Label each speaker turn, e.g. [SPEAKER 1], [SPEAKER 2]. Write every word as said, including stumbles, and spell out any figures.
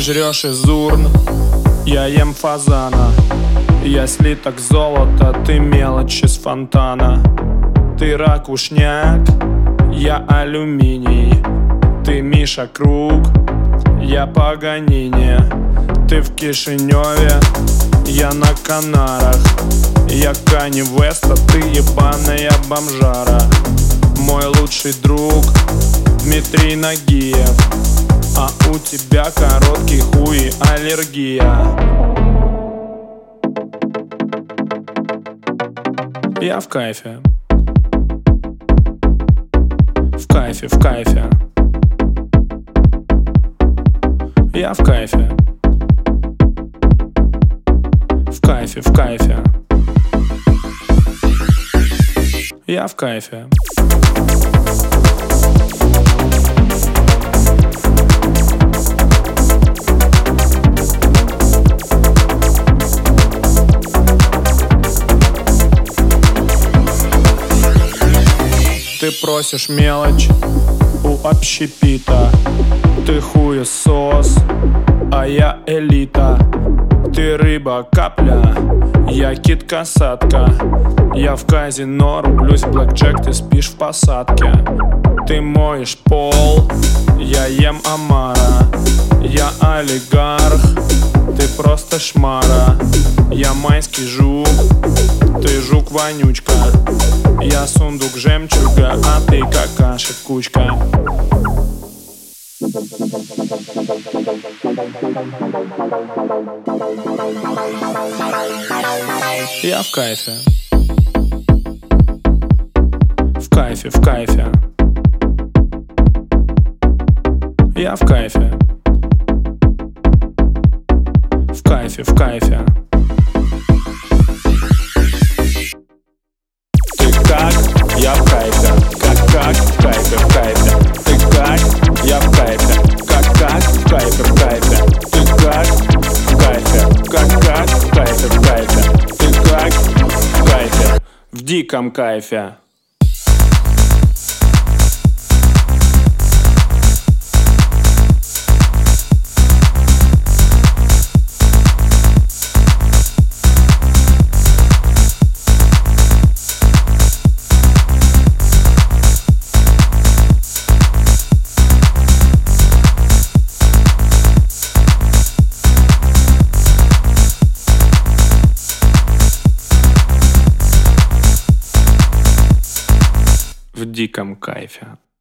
[SPEAKER 1] жрешь из урн, я ем фазана. Я слиток золота, ты мелочь из фонтана. Ты ракушняк, я алюминий. Ты Миша Круг, я Паганини. Ты в Кишиневе, я на Канарах. Я Кани Вест, а ты ебаная бомжара. Мой лучший друг Дмитрий Нагиев, а у тебя короткий хуй и аллергия. Я в кайфе. В кайфе, в кайфе. Я в кайфе. В кайфе, в кайфе. Я в кайфе. Ты просишь мелочь у общепита. Ты хуесос, а я элита. Ты рыба капля, я кит-касатка. Я в казино рублюсь в блэкджек, ты спишь в посадке. Ты моешь пол, я ем омара. Я олигарх, ты просто шмара. Я майский жук, ты жук-вонючка. Я сундук жемчуга, а ты какашек кучка. Я в кайфе. В кайфе, в кайфе. Я в кайфе. В кайфе, в кайфе. Ты как? Я в кайфе. Как, как? В кайфе, в кайфе. Ты как? Я в кайфе. Как, как? В кайфе, в кайфе. Ты как? В кайфе. Как, как? В кайфе, в кайфе. Ты как? В кайфе. В диком кайфе. В диком кайфе.